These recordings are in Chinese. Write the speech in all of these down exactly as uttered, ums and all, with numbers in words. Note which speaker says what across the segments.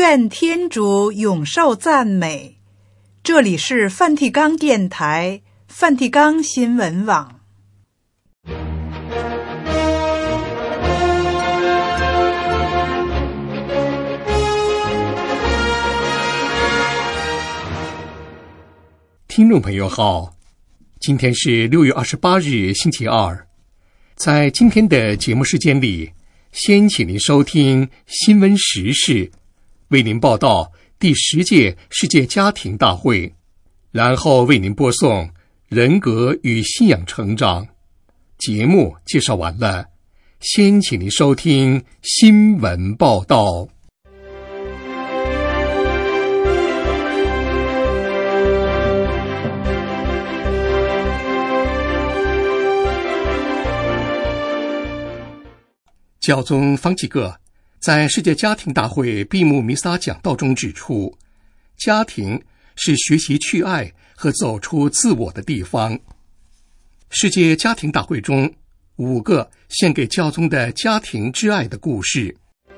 Speaker 1: 愿天主永受赞美。这里是梵蒂冈电台，梵蒂冈新闻网。
Speaker 2: 听众朋友好，今天是六月二十八日星期二。在今天的节目时间里，先请您收听新闻时事，为您报道第十届世界家庭大会，然后为您播送人格与信仰成长。节目介绍完了，先请您收听新闻报道。教宗方济各在世界家庭大会闭幕弥撒讲道中指出，家庭是学习去爱和走出自我的地方。世界家庭大会中，五个献给教宗的家庭之爱的故事。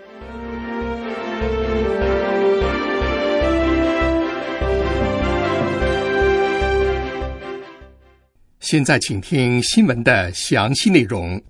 Speaker 2: 现在请听新闻的详细内容。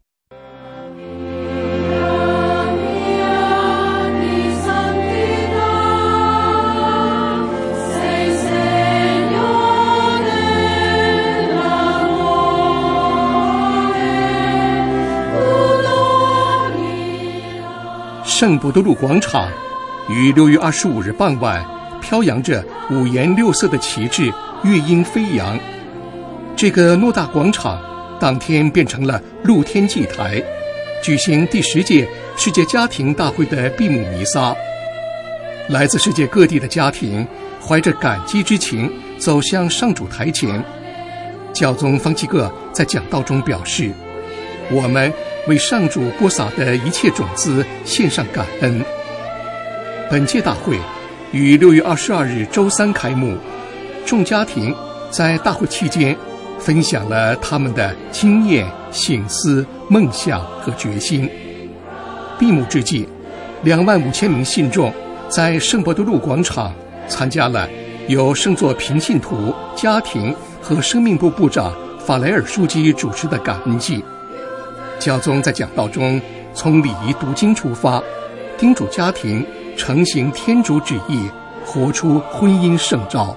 Speaker 2: 圣伯多禄广场于六月二十五日傍晚，飘扬着五颜六色的旗帜，乐音飞扬。这个偌大广场当天变成了露天祭台，举行第十届世界家庭大会的闭幕弥撒。来自世界各地的家庭怀着感激之情走向上主台前。教宗方济各在讲道中表示，我们为上主播撒的一切种子献上感恩。本届大会于六月二十二日周三开幕，众家庭在大会期间分享了他们的经验、省思、梦想和决心。闭幕之际，两万五千名信众在圣伯多禄广场参加了由圣座平信徒、家庭和生命部部长法莱尔书记主持的感恩祭。教宗在讲道中从礼仪读经出发，叮嘱家庭承行天主旨意，活出婚姻圣召。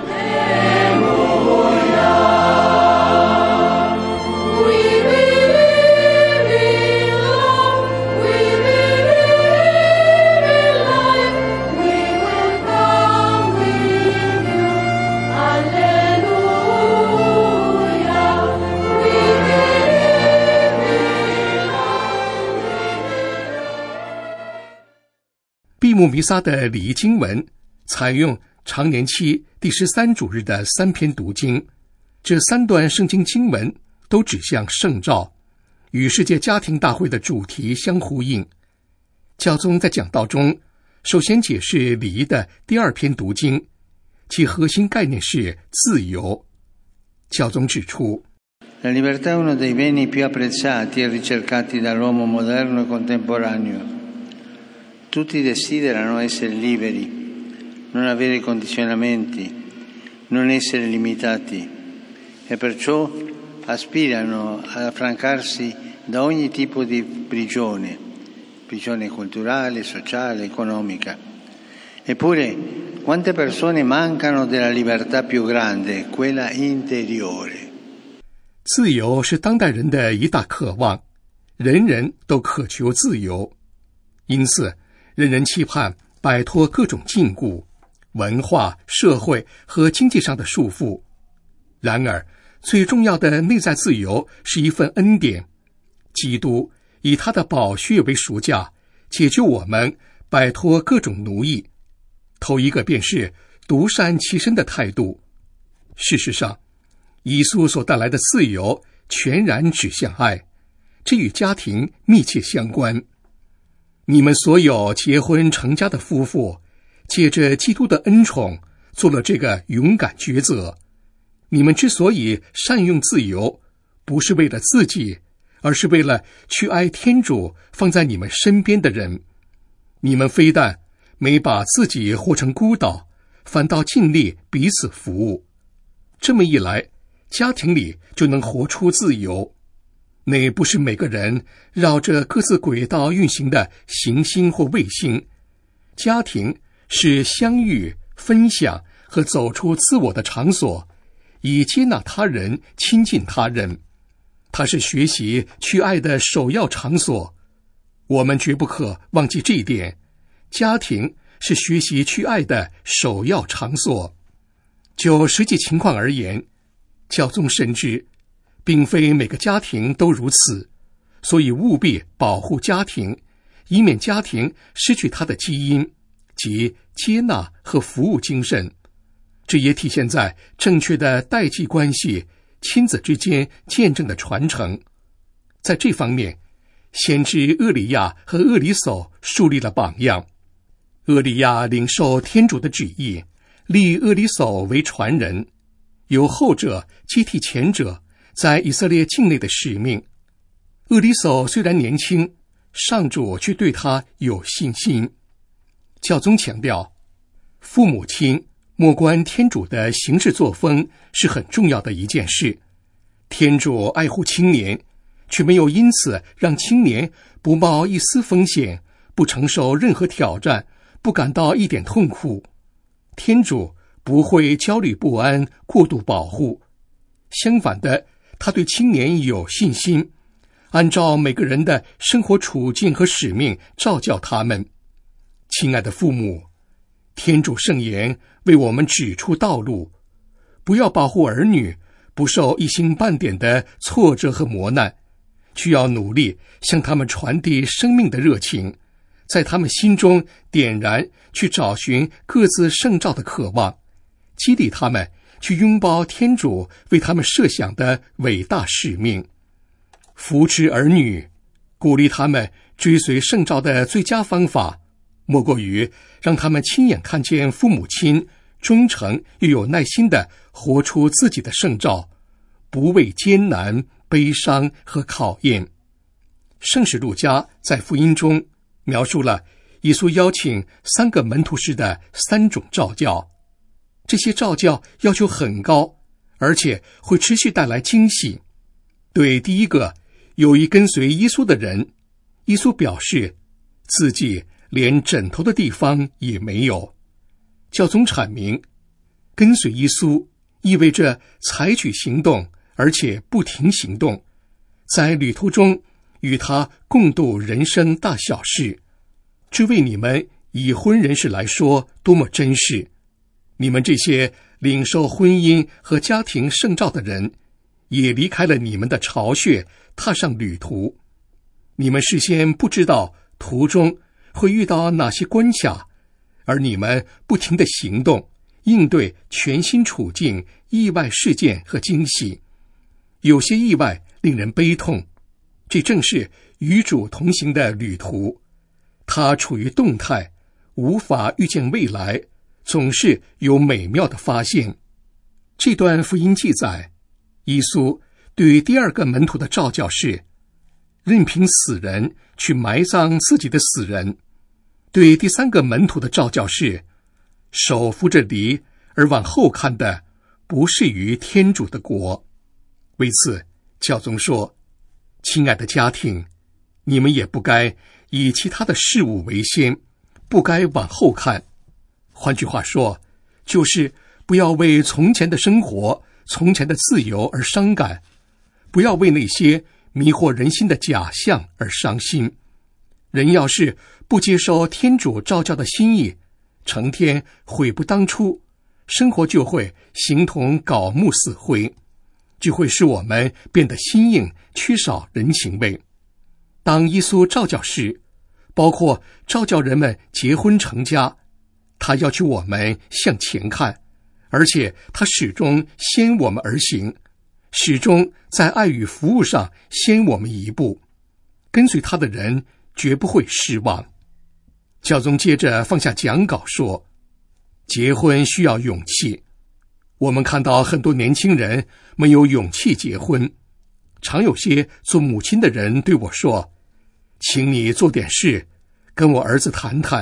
Speaker 2: 闭幕弥撒的礼仪经文采用常年期第十三主日的三篇读经，这三段圣经经文都指向圣召，与世界家庭大会的主题相呼应。教宗在讲道中首先解释礼仪的第二篇读经，其核心概念是自由。教宗指出，
Speaker 3: La libertà è uno dei beni più apprezzati e ricercati dall'uomo moderno e contemporaneo.Tutti desiderano essere liberi, non avere condizionamenti, non essere limitati e perciò aspirano ad affrancarsi da ogni tipo di prigione, prigione culturale, sociale, economica. Eppure, quante persone mancano della libertà più grande, quella interiore?
Speaker 2: 自由是当代人的一大渴望，人人都渴求自由，因此人人期盼摆脱各种禁锢，文化、社会和经济上的束缚。然而，最重要的内在自由是一份恩典。基督以他的宝血为赎价，解救我们，摆脱各种奴役。头一个便是独善其身的态度。事实上，耶稣所带来的自由全然指向爱，这与家庭密切相关。你们所有结婚成家的夫妇，借着基督的恩宠，做了这个勇敢抉择。你们之所以善用自由，不是为了自己，而是为了去爱天主放在你们身边的人。你们非但没把自己活成孤岛，反倒尽力彼此服务。这么一来，家庭里就能活出自由。那不是每个人绕着各自轨道运行的行星或卫星。家庭是相遇、分享和走出自我的场所，以接纳他人、亲近他人。它是学习去爱的首要场所。我们绝不可忘记这一点。家庭是学习去爱的首要场所。就实际情况而言，教宗深知并非每个家庭都如此，所以务必保护家庭，以免家庭失去它的基因即接纳和服务精神。这也体现在正确的代际关系、亲子之间见证的传承。在这方面，先知厄里亚和厄里叟树立了榜样。厄里亚领受天主的旨意，立厄里叟为传人，由后者接替前者在以色列境内的使命。厄里叟虽然年轻，上主却对他有信心。教宗强调，父母亲默观天主的行事作风是很重要的一件事。天主爱护青年，却没有因此让青年不冒一丝风险，不承受任何挑战，不感到一点痛苦。天主不会焦虑不安，过度保护。相反的，他对青年有信心，按照每个人的生活处境和使命照教他们。亲爱的父母，天主圣言为我们指出道路，不要保护儿女不受一星半点的挫折和磨难，需要努力向他们传递生命的热情，在他们心中点燃去找寻各自圣召的渴望，激励他们去拥抱天主为他们设想的伟大使命。扶持儿女，鼓励他们追随圣召的最佳方法，莫过于让他们亲眼看见父母亲忠诚又有耐心地活出自己的圣召，不畏艰难、悲伤和考验。圣使路加在福音中描述了耶稣邀请三个门徒时的三种召教。这些召教要求很高，而且会持续带来惊喜。对第一个有意跟随耶稣的人，耶稣表示自己连枕头的地方也没有。教宗阐明，跟随耶稣意味着采取行动，而且不停行动，在旅途中与他共度人生大小事。这为你们已婚人士来说多么珍视！你们这些领受婚姻和家庭圣召的人，也离开了你们的巢穴，踏上旅途。你们事先不知道途中会遇到哪些关卡，而你们不停地行动，应对全新处境、意外事件和惊喜。有些意外令人悲痛，这正是与主同行的旅途。它处于动态，无法预见未来，总是有美妙的发现。这段福音记载，耶稣对第二个门徒的召教是任凭死人去埋葬自己的死人。对第三个门徒的召教是手扶着犁而往后看的，不是于天主的国。为此，教宗说，亲爱的家庭，你们也不该以其他的事物为先，不该往后看。换句话说，就是不要为从前的生活、从前的自由而伤感，不要为那些迷惑人心的假象而伤心。人要是不接受天主召教的心意，成天悔不当初，生活就会形同槁木死灰，就会使我们变得心硬，缺少人情味。当耶稣召教时，包括召教人们结婚成家，他要求我们向前看，而且他始终先我们而行，始终在爱与服务上先我们一步。跟随他的人绝不会失望。教宗接着放下讲稿说，结婚需要勇气。我们看到很多年轻人没有勇气结婚，常有些做母亲的人对我说，请你做点事，跟我儿子谈谈，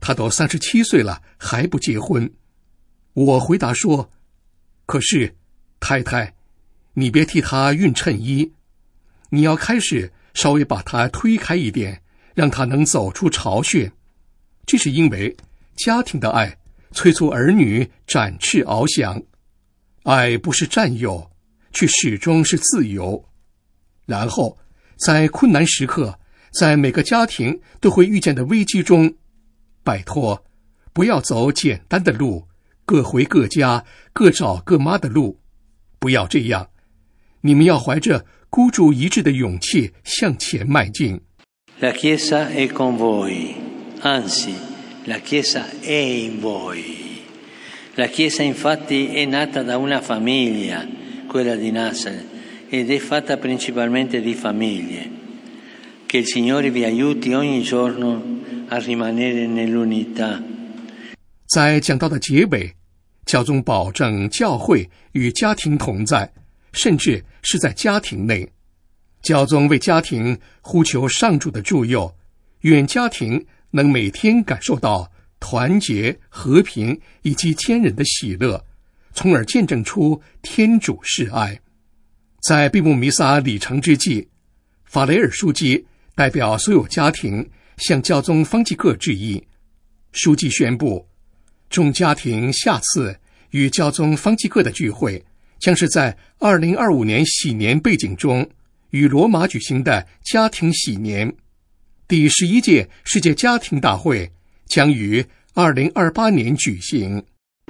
Speaker 2: 他都三十七岁了还不结婚。我回答说，可是太太，你别替他熨衬衣，你要开始稍微把他推开一点，让他能走出巢穴。这是因为家庭的爱催促儿女展翅翱翔，爱不是占有，却始终是自由。然后在困难时刻，在每个家庭都会遇见的危机中，拜托，不要走简单的路，各回各家，各找各妈的路，不要这样。你们要怀着孤注一掷的勇气向前迈进。
Speaker 3: La Chiesa è con voi, anzi, la Chiesa è in voi. La Chiesa infatti è nata da una famiglia, quella di Nazareth, ed è fatta principalmente di famiglie. Che il Signore vi aiuti ogni giorno a rimanere nell'unità.
Speaker 2: 在讲道的结尾，教宗保证教会与家庭同在，甚至是在家庭内。教宗为家庭呼求上主的助佑，愿家庭能每天感受到团结、和平以及坚韧的喜乐，从而见证出天主是爱。在闭幕弥撒礼成之际，法雷尔书记代表所有家庭向教宗方济各致意。书记宣布，众家庭下次与教宗方济各的聚会将是在二零二五年喜年背景中与罗马举行的家庭喜年。第十一届世界家庭大会将于二零二八年举行。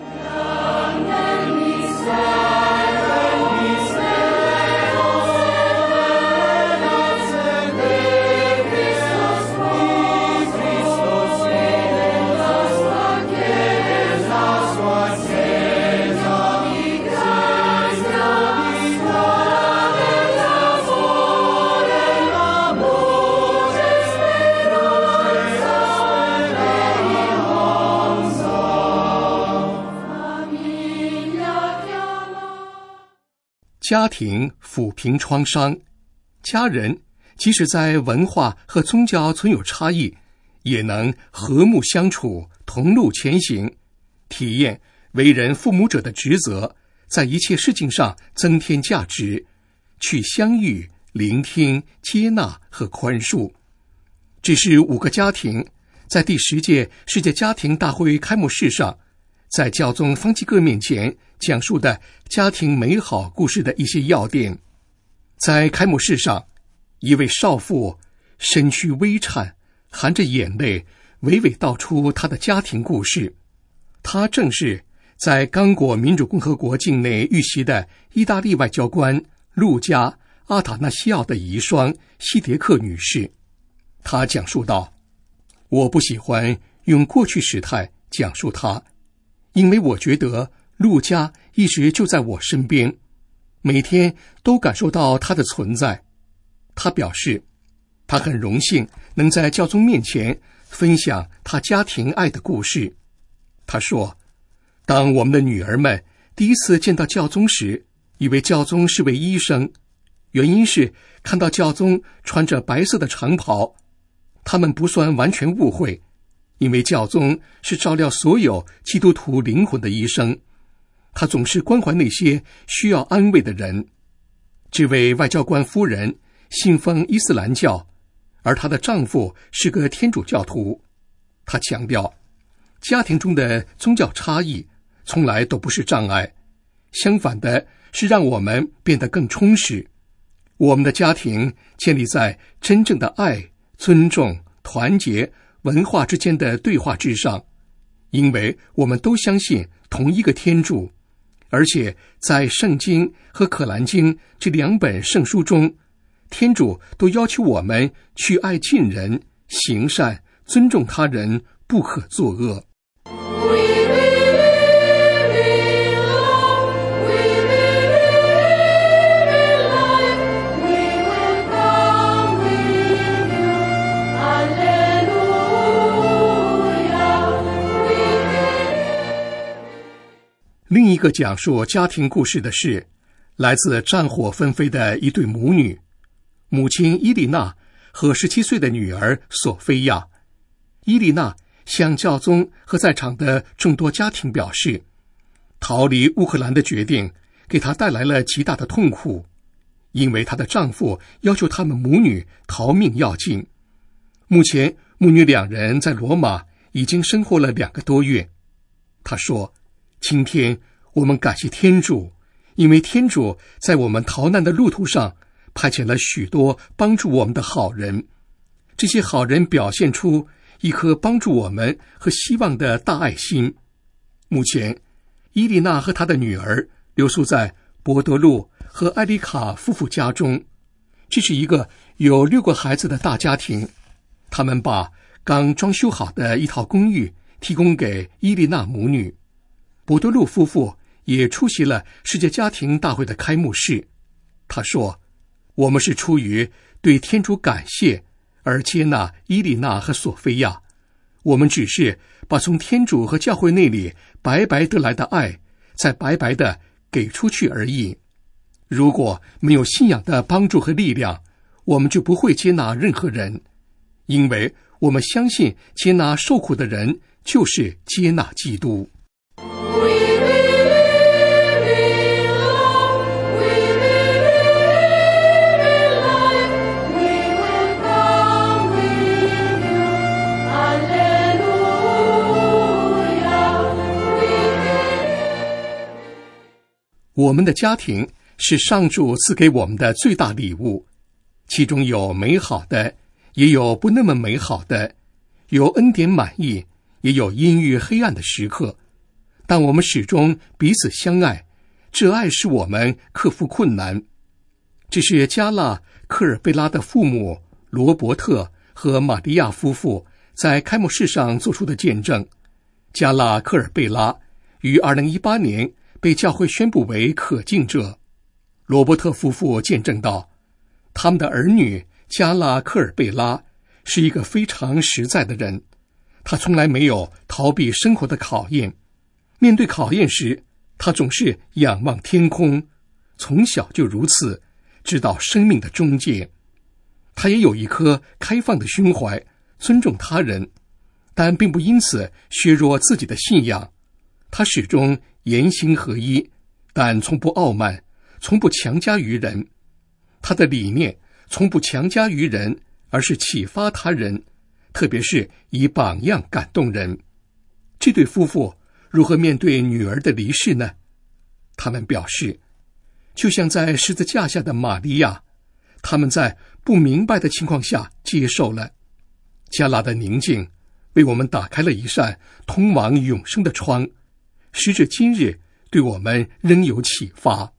Speaker 2: 家庭抚平创伤，家人即使在文化和宗教存有差异，也能和睦相处，同路前行，体验为人父母者的职责，在一切事情上增添价值，去相遇、聆听、接纳和宽恕。这是五个家庭在第十届世界家庭大会开幕式上，在教宗方济各面前讲述的家庭美好故事的一些要点。在开幕式上，一位少妇身躯微颤，含着眼泪娓娓道出她的家庭故事。她正是在刚果民主共和国境内遇袭的意大利外交官路加·阿塔纳西奥的遗孀西迭克女士。她讲述道，我不喜欢用过去时态讲述她，因为我觉得路加一直就在我身边，每天都感受到他的存在。他表示，他很荣幸能在教宗面前分享他家庭爱的故事。他说，当我们的女儿们第一次见到教宗时，以为教宗是位医生，原因是看到教宗穿着白色的长袍，他们不算完全误会，因为教宗是照料所有基督徒灵魂的医生，他总是关怀那些需要安慰的人。这位外交官夫人信奉伊斯兰教，而她的丈夫是个天主教徒。她强调，家庭中的宗教差异从来都不是障碍，相反的是让我们变得更充实。我们的家庭建立在真正的爱、尊重、团结、文化之间的对话之上，因为我们都相信同一个天主，而且在圣经和可兰经这两本圣书中，天主都要求我们去爱近人，行善，尊重他人，不可作恶。另一个讲述家庭故事的是来自战火纷飞的一对母女，母亲伊丽娜和十七岁的女儿索菲亚。伊丽娜向教宗和在场的众多家庭表示，逃离乌克兰的决定给她带来了极大的痛苦，因为她的丈夫要求他们母女逃命要紧。目前母女两人在罗马已经生活了两个多月。她说，今天我们感谢天主，因为天主在我们逃难的路途上派遣了许多帮助我们的好人，这些好人表现出一颗帮助我们和希望的大爱心。目前伊丽娜和她的女儿留宿在博德路和艾丽卡夫妇家中，这是一个有六个孩子的大家庭。他们把刚装修好的一套公寓提供给伊丽娜母女。博德路夫妇也出席了世界家庭大会的开幕式。他说，我们是出于对天主感谢而接纳伊丽娜和索菲亚，我们只是把从天主和教会那里白白得来的爱再白白的给出去而已。如果没有信仰的帮助和力量，我们就不会接纳任何人，因为我们相信接纳受苦的人就是接纳基督。我们的家庭是上主赐给我们的最大礼物，其中有美好的，也有不那么美好的，有恩典满意，也有阴郁黑暗的时刻，但我们始终彼此相爱，这爱使我们克服困难。这是加纳科尔贝拉的父母罗伯特和玛利亚夫妇在开幕式上做出的见证。加纳科尔贝拉于二零一八年被教会宣布为可敬者。罗伯特夫妇见证道，他们的儿女加拉科尔贝拉是一个非常实在的人，他从来没有逃避生活的考验，面对考验时，他总是仰望天空，从小就如此，直到生命的终结。他也有一颗开放的胸怀，尊重他人，但并不因此削弱自己的信仰。他始终言行合一，但从不傲慢，从不强加于人。他的理念从不强加于人，而是启发他人，特别是以榜样感动人。这对夫妇如何面对女儿的离世呢？他们表示，就像在十字架下的玛利亚，他们在不明白的情况下接受了。加拉的宁静为我们打开了一扇通往永生的窗，时至今日对我们仍有启发。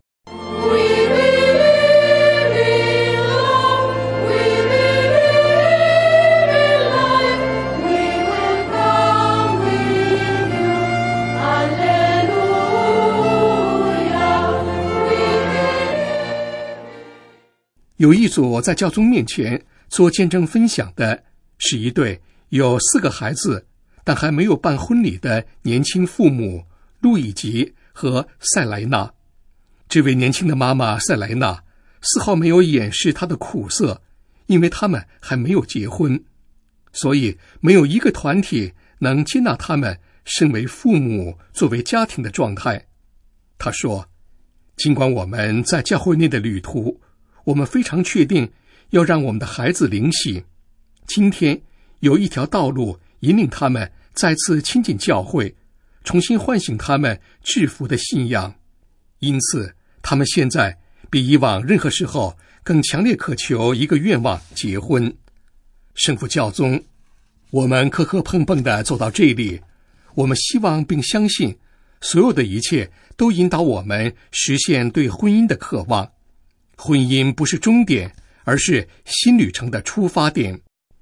Speaker 2: 有一组在教宗面前做见证分享的是一对有四个孩子但还没有办婚礼的年轻父母路易吉和塞莱娜。这位年轻的妈妈塞莱娜丝毫没有掩饰她的苦涩，因为他们还没有结婚，所以没有一个团体能接纳他们身为父母作为家庭的状态。她说，尽管我们在教会内的旅途，我们非常确定要让我们的孩子灵洗，今天有一条道路引领他们再次亲近教会，重新唤醒他们制服的信仰。因此他们现在比以往任何时候更强烈渴求一个愿望，结婚。圣父教宗，我们磕磕碰碰地走到这里，我们希望并相信所有的一切都引导我们实现对婚姻的渴望。婚姻不是终点，而是新旅程的出发点。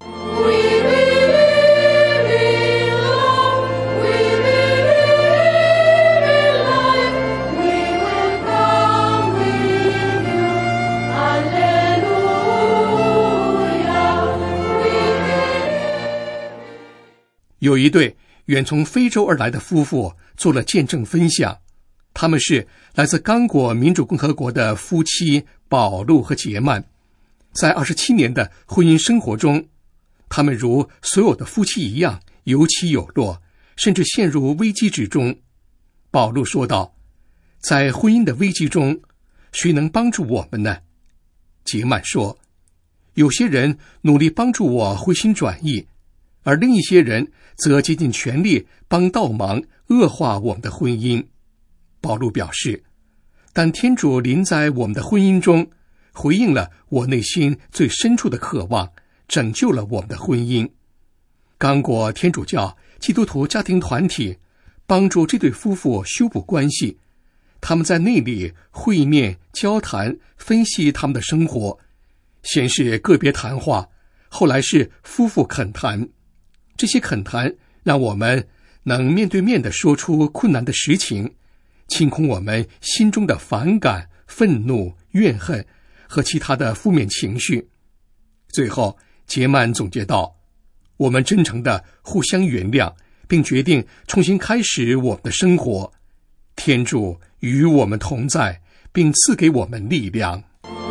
Speaker 2: 有一对远从非洲而来的夫妇做了见证分享，他们是来自刚果民主共和国的夫妻保禄和杰曼。在二十七年的婚姻生活中，他们如所有的夫妻一样有起有落，甚至陷入危机之中。保禄说道，在婚姻的危机中，谁能帮助我们呢？杰曼说，有些人努力帮助我回心转意，而另一些人则竭尽全力帮倒忙，恶化我们的婚姻。保禄表示，但天主临在我们的婚姻中，回应了我内心最深处的渴望，拯救了我们的婚姻。刚果天主教基督徒家庭团体帮助这对夫妇修补关系，他们在内里会面交谈，分析他们的生活，先是个别谈话，后来是夫妇恳谈。这些恳谈让我们能面对面地说出困难的实情，清空我们心中的反感、愤怒、怨恨和其他的负面情绪。最后杰曼总结道，我们真诚地互相原谅，并决定重新开始我们的生活。天主与我们同在，并赐给我们力量。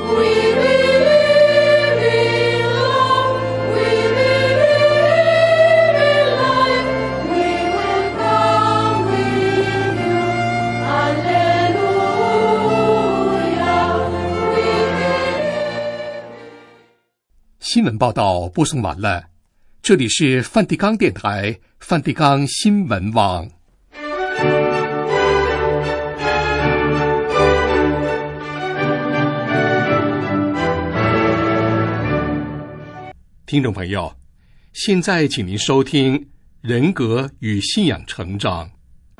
Speaker 2: 新闻报道播送完了，这里是梵蒂冈电台梵蒂冈新闻网。听众朋友，现在请您收听人格与信仰成长。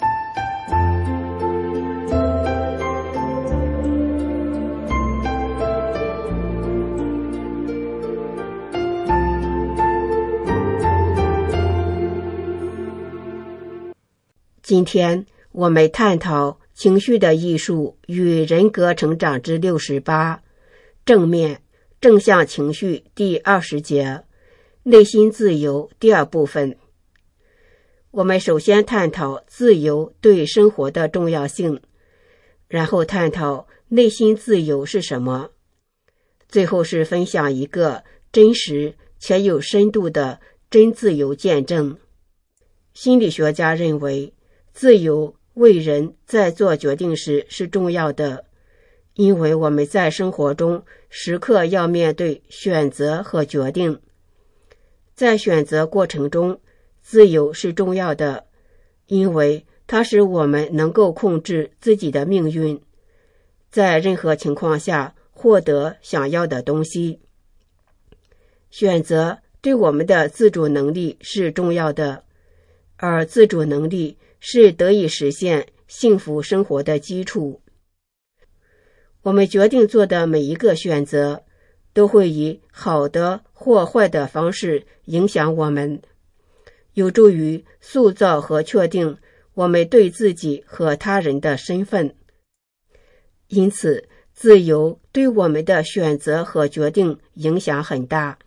Speaker 4: 今天我们探讨情绪的艺术与人格成长之六十八，正面正向情绪第二十节，内心自由第二部分。我们首先探讨自由对生活的重要性，然后探讨内心自由是什么，最后是分享一个真实且有深度的真自由见证。心理学家认为，自由为人在做决定时是重要的，因为我们在生活中时刻要面对选择和决定。在选择过程中，自由是重要的，因为它使我们能够控制自己的命运，在任何情况下获得想要的东西。选择对我们的自主能力是重要的，而自主能力是得以实现幸福生活的基础。我们决定做的每一个选择，都会以好的或坏的方式影响我们，有助于塑造和确定我们对自己和他人的身份。因此，自由对我们的选择和决定影响很大。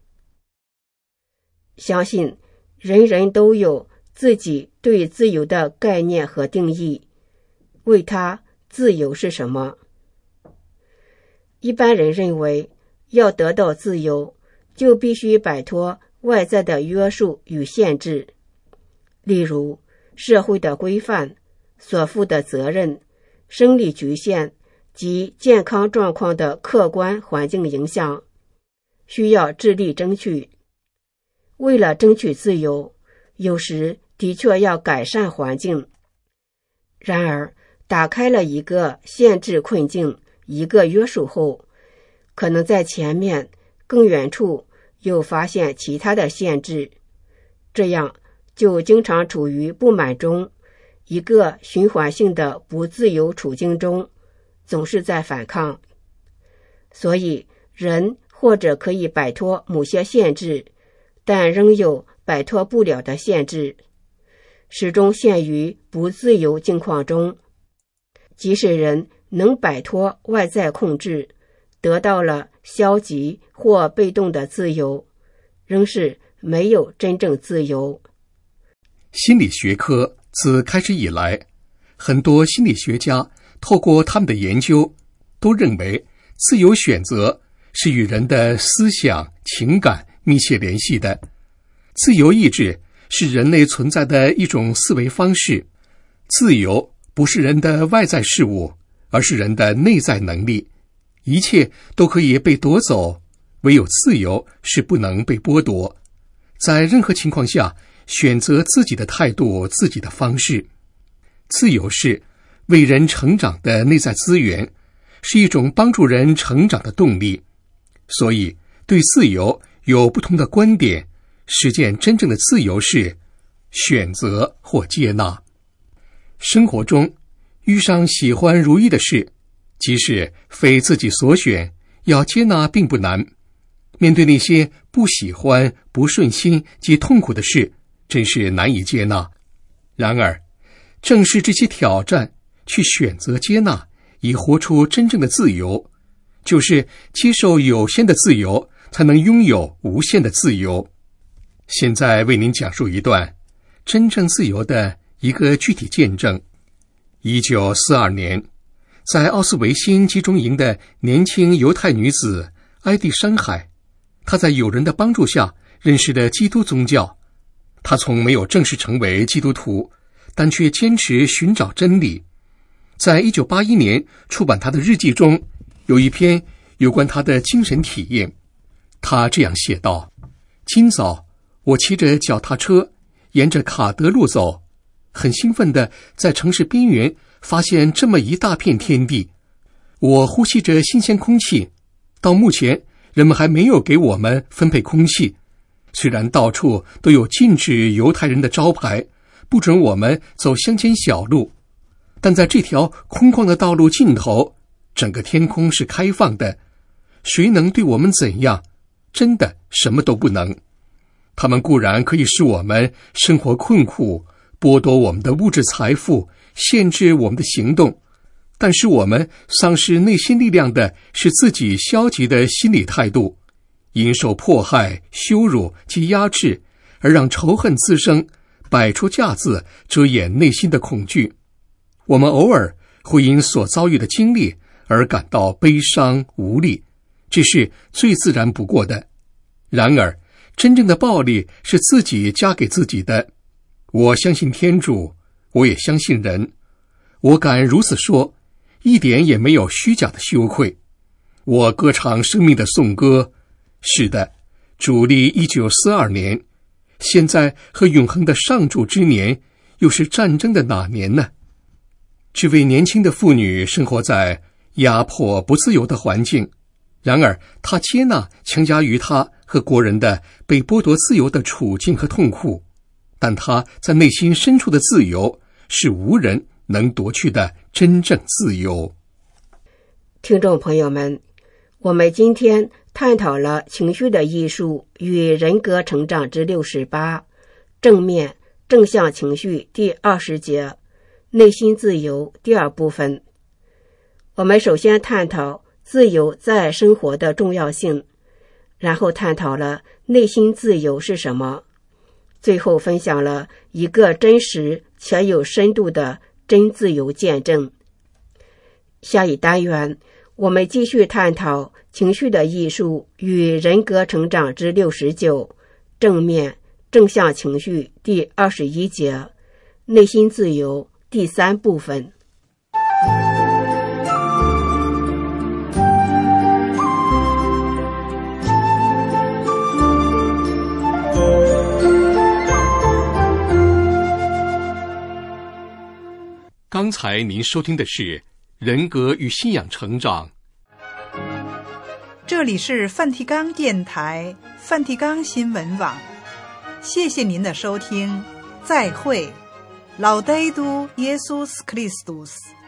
Speaker 4: 相信人人都有自己对自由的概念和定义，为他，自由是什么？一般人认为，要得到自由，就必须摆脱外在的约束与限制，例如社会的规范、所负的责任、生理局限及健康状况的客观环境影响，需要致力争取。为了争取自由，有时的确要改善环境。然而，打开了一个限制困境，一个约束后，可能在前面更远处又发现其他的限制，这样就经常处于不满中，一个循环性的不自由处境中，总是在反抗。所以，人或者可以摆脱某些限制，但仍有摆脱不了的限制，始终陷于不自由境况中。即使人能摆脱外在控制，得到了消极或被动的自由，仍是没有真正自由。
Speaker 2: 心理学科自开始以来，很多心理学家透过他们的研究，都认为自由选择是与人的思想、情感密切联系的。自由意志是人类存在的一种思维方式。自由不是人的外在事物，而是人的内在能力。一切都可以被夺走，唯有自由是不能被剥夺。在任何情况下，选择自己的态度，自己的方式。自由是为人成长的内在资源，是一种帮助人成长的动力。所以对自由有不同的观点，实践真正的自由是选择或接纳。生活中遇上喜欢如意的事，即使非自己所选，要接纳并不难。面对那些不喜欢、不顺心及痛苦的事，真是难以接纳。然而正是这些挑战，去选择接纳，以活出真正的自由。就是接受有限的自由，才能拥有无限的自由。现在为您讲述一段真正自由的一个具体见证。一九四二年，在奥斯维辛集中营的年轻犹太女子埃蒂山海，她在友人的帮助下认识了基督宗教。她从没有正式成为基督徒，但却坚持寻找真理。在一九八一年出版她的日记中，有一篇有关她的精神体验。她这样写道：今早我骑着脚踏车沿着卡德路走，很兴奋地在城市边缘发现这么一大片天地。我呼吸着新鲜空气，到目前人们还没有给我们分配空气。虽然到处都有禁止犹太人的招牌，不准我们走乡间小路，但在这条空旷的道路尽头，整个天空是开放的。谁能对我们怎样？真的什么都不能。他们固然可以使我们生活困苦，剥夺我们的物质财富，限制我们的行动，但是我们丧失内心力量的是自己消极的心理态度，因受迫害、羞辱及压制而让仇恨滋生，摆出架子遮掩内心的恐惧。我们偶尔会因所遭遇的经历而感到悲伤无力，这是最自然不过的。然而真正的暴力是自己加给自己的。我相信天主，我也相信人，我敢如此说，一点也没有虚假的羞愧。我歌唱生命的颂歌。是的，主历一九四二年，现在和永恒的上主之年，又是战争的哪年呢？这位年轻的妇女生活在压迫不自由的环境，然而她接纳强加于她和国人的被剥夺自由的处境和痛苦，但她在内心深处的自由是无人能夺去的真正自由。
Speaker 4: 听众朋友们，我们今天探讨了情绪的艺术与人格成长之六十八，正面正向情绪第二十节，内心自由第二部分。我们首先探讨自由在生活的重要性，然后探讨了内心自由是什么，最后分享了一个真实且有深度的真自由见证。下一单元我们继续探讨情绪的艺术与人格成长之六十九，正面正向情绪第二十一节，内心自由第三部分。
Speaker 2: 刚才您收听的是人格与信仰成长。
Speaker 1: 这里是梵蒂冈电台梵蒂冈新闻网，谢谢您的收听，再会。Laudetur Jesus Christus。